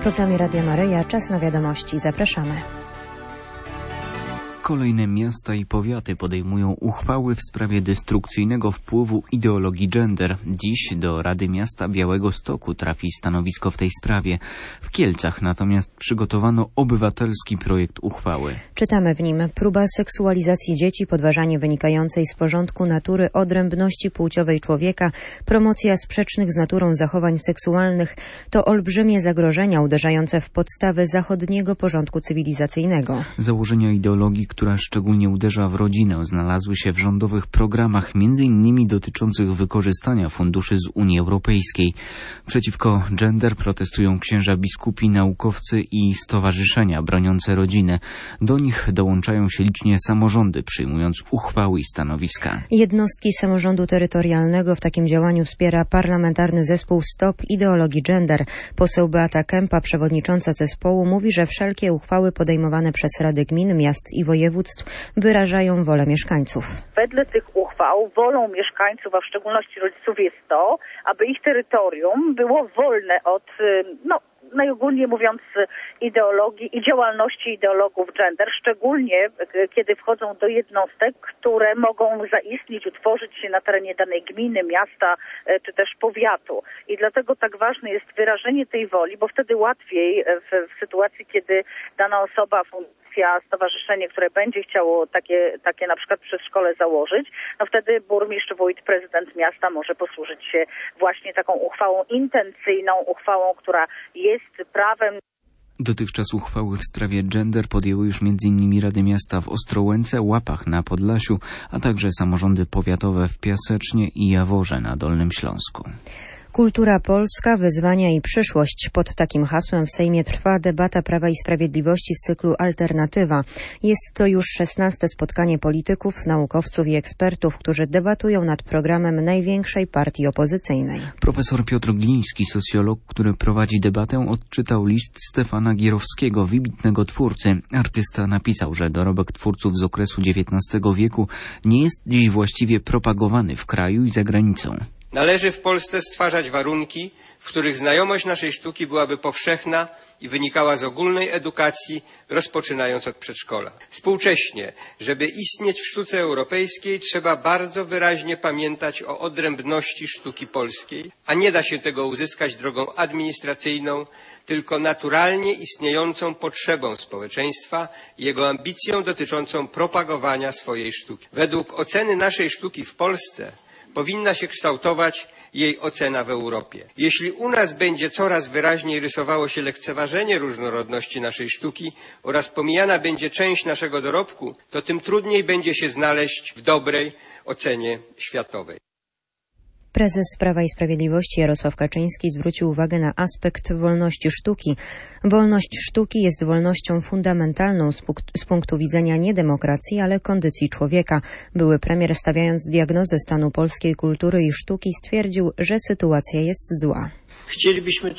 programie Radia Maryja czas na wiadomości. Zapraszamy. Kolejne miasta i powiaty podejmują uchwały w sprawie destrukcyjnego wpływu ideologii gender. Dziś do Rady Miasta Białegostoku trafi stanowisko w tej sprawie. W Kielcach natomiast przygotowano obywatelski projekt uchwały. Czytamy w nim: próba seksualizacji dzieci, podważanie wynikającej z porządku natury odrębności płciowej człowieka, promocja sprzecznych z naturą zachowań seksualnych to olbrzymie zagrożenia uderzające w podstawy zachodniego porządku cywilizacyjnego. Założenia ideologii, która szczególnie uderza w rodzinę, znalazły się w rządowych programach, m.in. dotyczących wykorzystania funduszy z Unii Europejskiej. Przeciwko gender protestują księża biskupi, naukowcy i stowarzyszenia broniące rodzinę. Do nich dołączają się licznie samorządy, przyjmując uchwały i stanowiska. Jednostki samorządu terytorialnego w takim działaniu wspiera parlamentarny zespół Stop Ideologii Gender. Poseł Beata Kępa, przewodnicząca zespołu, mówi, że wszelkie uchwały podejmowane przez Rady Gmin, Miast i Województw wyrażają wolę mieszkańców. Wedle tych uchwał wolą mieszkańców, a w szczególności rodziców, jest to, aby ich terytorium było wolne od, najogólniej mówiąc, ideologii i działalności ideologów gender, szczególnie kiedy wchodzą do jednostek, które mogą zaistnieć, utworzyć się na terenie danej gminy, miasta czy też powiatu. I dlatego tak ważne jest wyrażenie tej woli, bo wtedy łatwiej w sytuacji, kiedy dana osoba, stowarzyszenie, które będzie chciało takie na przykład przedszkole założyć, wtedy burmistrz, wójt, prezydent miasta może posłużyć się właśnie taką uchwałą intencyjną, uchwałą, która jest prawem. Dotychczas uchwały w sprawie gender podjęły już m.in. Rady Miasta w Ostrołęce, Łapach na Podlasiu, a także samorządy powiatowe w Piasecznie i Jaworze na Dolnym Śląsku. Kultura polska, wyzwania i przyszłość. Pod takim hasłem w Sejmie trwa debata Prawa i Sprawiedliwości z cyklu Alternatywa. Jest to już 16. spotkanie polityków, naukowców i ekspertów, którzy debatują nad programem największej partii opozycyjnej. Profesor Piotr Gliński, socjolog, który prowadzi debatę, odczytał list Stefana Gierowskiego, wybitnego twórcy. Artysta napisał, że dorobek twórców z okresu XIX wieku nie jest dziś właściwie propagowany w kraju i za granicą. Należy w Polsce stwarzać warunki, w których znajomość naszej sztuki byłaby powszechna i wynikała z ogólnej edukacji, rozpoczynając od przedszkola. Współcześnie, żeby istnieć w sztuce europejskiej, trzeba bardzo wyraźnie pamiętać o odrębności sztuki polskiej, a nie da się tego uzyskać drogą administracyjną, tylko naturalnie istniejącą potrzebą społeczeństwa i jego ambicją dotyczącą propagowania swojej sztuki. Według oceny naszej sztuki w Polsce powinna się kształtować jej ocena w Europie. Jeśli u nas będzie coraz wyraźniej rysowało się lekceważenie różnorodności naszej sztuki oraz pomijana będzie część naszego dorobku, to tym trudniej będzie się znaleźć w dobrej ocenie światowej. Prezes Prawa i Sprawiedliwości Jarosław Kaczyński zwrócił uwagę na aspekt wolności sztuki. Wolność sztuki jest wolnością fundamentalną z punktu widzenia nie demokracji, ale kondycji człowieka. Były premier, stawiając diagnozę stanu polskiej kultury i sztuki, stwierdził, że sytuacja jest zła. Chcielibyśmy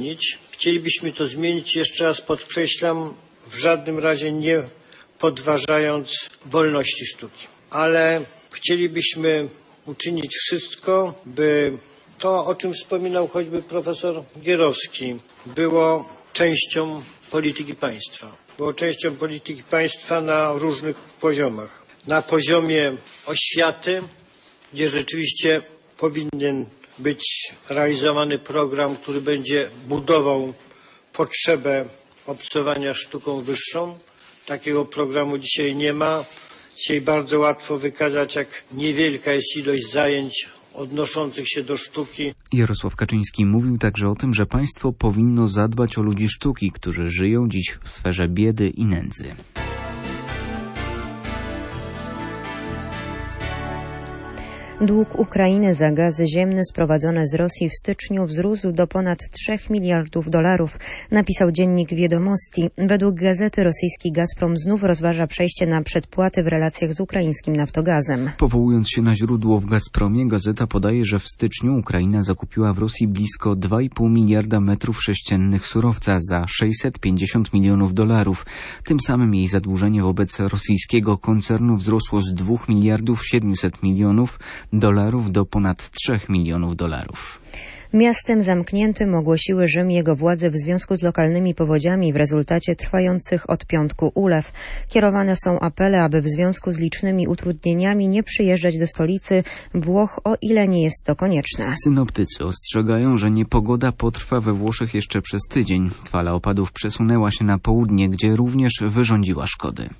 to zmienić, jeszcze raz podkreślam, w żadnym razie nie podważając wolności sztuki. Ale chcielibyśmy uczynić wszystko, by to, o czym wspominał choćby profesor Gierowski, było częścią polityki państwa. Było częścią polityki państwa na różnych poziomach. Na poziomie oświaty, gdzie rzeczywiście powinien być realizowany program, który będzie budował potrzebę obcowania sztuką wyższą. Takiego programu dzisiaj nie ma. Dzisiaj bardzo łatwo wykazać, jak niewielka jest ilość zajęć odnoszących się do sztuki. Jarosław Kaczyński mówił także o tym, że państwo powinno zadbać o ludzi sztuki, którzy żyją dziś w sferze biedy i nędzy. Dług Ukrainy za gazy ziemne sprowadzone z Rosji w styczniu wzrósł do ponad $3 miliardów, napisał dziennik Wiadomości. Według gazety rosyjski Gazprom znów rozważa przejście na przedpłaty w relacjach z ukraińskim Naftogazem. Powołując się na źródło w Gazpromie, gazeta podaje, że w styczniu Ukraina zakupiła w Rosji blisko 2,5 miliarda metrów sześciennych surowca za $650 milionów. Tym samym jej zadłużenie wobec rosyjskiego koncernu wzrosło z 2 miliardów 700 milionów dolarów do ponad $3 milionów. Miastem zamkniętym ogłosiły Rzym i jego władze w związku z lokalnymi powodziami w rezultacie trwających od piątku ulew. Kierowane są apele, aby w związku z licznymi utrudnieniami nie przyjeżdżać do stolicy Włoch, o ile nie jest to konieczne. Synoptycy ostrzegają, że niepogoda potrwa we Włoszech jeszcze przez tydzień. Fala opadów przesunęła się na południe, gdzie również wyrządziła szkody.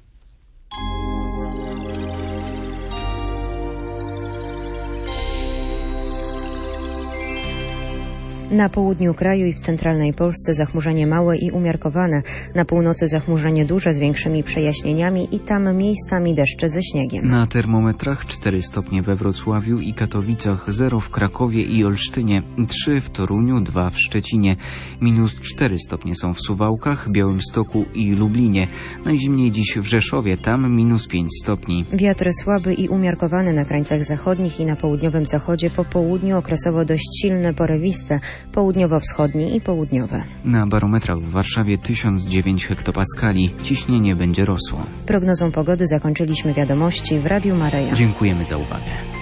Na południu kraju i w centralnej Polsce zachmurzenie małe i umiarkowane. Na północy zachmurzenie duże z większymi przejaśnieniami i tam miejscami deszcze ze śniegiem. Na termometrach 4 stopnie we Wrocławiu i Katowicach, 0 w Krakowie i Olsztynie, 3 w Toruniu, 2 w Szczecinie, -4 stopnie są w Suwałkach, Białymstoku i Lublinie. Najzimniej dziś w Rzeszowie, tam -5 stopni. Wiatr słaby i umiarkowany na krańcach zachodnich i na południowym zachodzie, po południu okresowo dość silne, porywiste, południowo-wschodnie i południowe. Na barometrach w Warszawie 1009 hektopaskali. Ciśnienie będzie rosło. Prognozą pogody zakończyliśmy wiadomości w Radiu Maryja. Dziękujemy za uwagę.